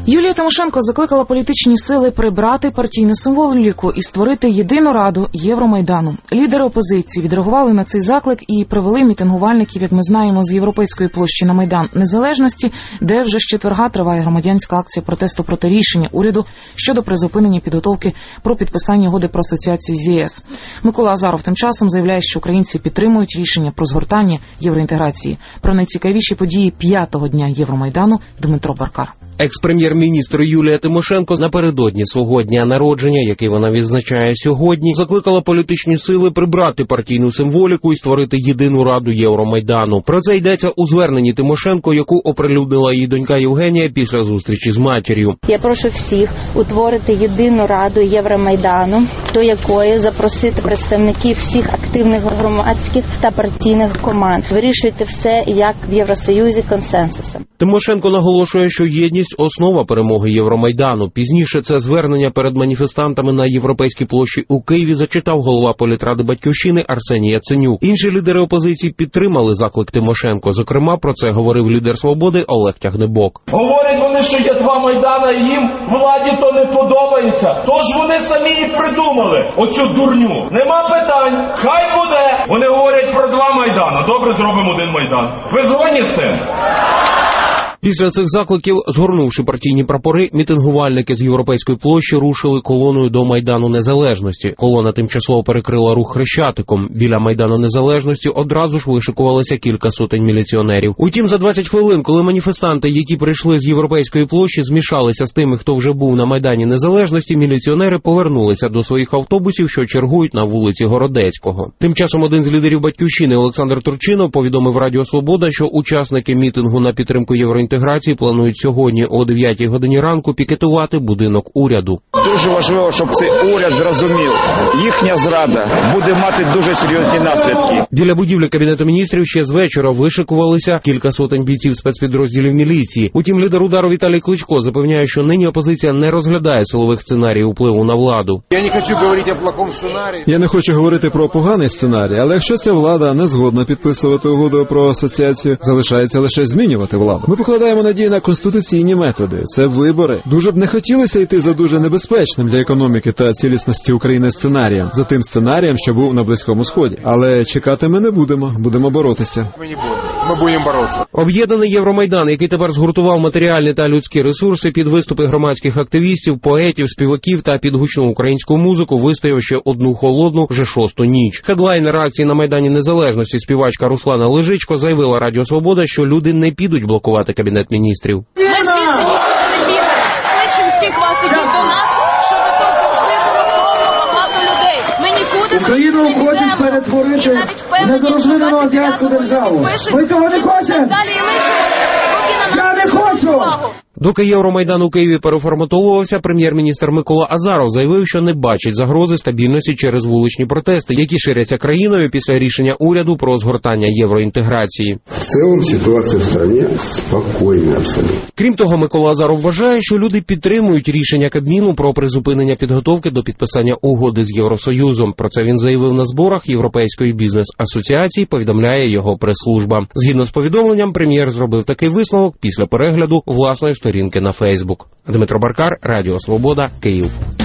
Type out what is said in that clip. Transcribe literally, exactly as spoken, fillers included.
Юлія Тимошенко закликала політичні сили прибрати партійну символіку і створити єдину раду Євромайдану. Лідери опозиції відреагували на цей заклик і привели мітингувальників, як ми знаємо, з Європейської площі на Майдан Незалежності, де вже з четверга триває громадянська акція протесту проти рішення уряду щодо призупинення підготовки про підписання угоди про асоціацію з ЄС. Микола Азаров тим часом заявляє, що українці підтримують рішення про згортання євроінтеграції. Про найцікавіші події п'ятого дня Євромайдану Дмитро Баркар. Екс-прем'єр-міністр Юлія Тимошенко напередодні свого дня народження, який вона відзначає сьогодні, закликала політичні сили прибрати партійну символіку і створити єдину раду Євромайдану. Про це йдеться у зверненні Тимошенко, яку оприлюднила її донька Євгенія після зустрічі з матір'ю. Я прошу всіх утворити єдину раду Євромайдану, до якої запросити представників всіх активних громадських та партійних команд. Вирішуйте все, як в Євросоюзі, консенсусом. Тимошенко наголошує, що єдність – основа перемоги Євромайдану. Пізніше це звернення перед маніфестантами на Європейській площі у Києві зачитав голова політради «Батьківщини» Арсеній Яценюк. Інші лідери опозиції підтримали заклик Тимошенко. Зокрема, про це говорив лідер «Свободи» Олег Тягнебок. Говорять вони, що є два Майдана, і їм владі то не подобається. Тож вони самі і придумали оцю дурню. Нема питань, хай буде. Вони говорять про два Майдана. Добре, зробимо один Майдан. Ви згодні з тим? Після цих закликів, згорнувши партійні прапори, мітингувальники з Європейської площі рушили колоною до Майдану Незалежності. Колона тимчасово перекрила рух Хрещатиком. Біля Майдану Незалежності одразу ж вишикувалися кілька сотень міліціонерів. Утім, за двадцять хвилин, коли маніфестанти, які прийшли з Європейської площі, змішалися з тими, хто вже був на Майдані Незалежності, міліціонери повернулися до своїх автобусів, що чергують на вулиці Городецького. Тим часом один з лідерів «Батьківщини» Олександр Турчинов повідомив Радіо Свобода, що учасники мітингу на підтримку євроінтеграції інтеграції планують сьогодні о дев'ятій годині ранку пікетувати будинок уряду. Дуже важливо, щоб цей уряд зрозумів, їхня зрада буде мати дуже серйозні наслідки. Біля будівлі Кабінету міністрів ще з вечора вишикувалися кілька сотень бійців спецпідрозділів міліції. Утім, лідер удару Віталій Кличко запевняє, що нині опозиція не розглядає силових сценаріїв впливу на владу. Я не хочу говорити про плохому сценарії. Я не хочу говорити про поганий сценарій, але якщо ця влада не згодна підписувати угоду про асоціацію, залишається лише змінювати владу. Ми покладаємо надію на конституційні методи. Це вибори. Дуже б не хотілося йти за дуже небезпечним для економіки та цілісності України сценарієм, за тим сценарієм, що був на Близькому Сході. Але чекати ми не будемо, будемо боротися. Ми не будемо. Ми будемо боротися. Об'єднаний Євромайдан, який тепер згуртував матеріальні та людські ресурси під виступи громадських активістів, поетів, співаків та під гучну українську музику, вистояв ще одну холодну, вже шосту ніч. Хедлайнер акції на Майдані Незалежності, співачка Руслана Лежичко, заявила Радіо Свобода, що люди не підуть блокувати Кабінет міністрів. Ми звідси нікуди не підемо. Кличемо всіх вас ідіть до нас, щоб тут завжди було багато людей. Ми нікуди Україну хочуть перетворити на дорослинну азіатську державу. Ми цього не хочемо. Далі лишимося. Я не хочу. Доки Євромайдан у Києві переформатовувався, прем'єр-міністр Микола Азаров заявив, що не бачить загрози стабільності через вуличні протести, які ширяться країною після рішення уряду про згортання євроінтеграції. В цілому ситуація в країні спокійна абсолютно. Крім того, Микола Азаров вважає, що люди підтримують рішення Кабміну про призупинення підготовки до підписання угоди з Євросоюзом. Про це він заявив на зборах Європейської бізнес-асоціації, повідомляє його прес-служба. Згідно з повідомленням, прем'єр зробив такий висновок після перегляду власної сторінки на Фейсбук. Дмитро Баркар, Радіо Свобода, Київ.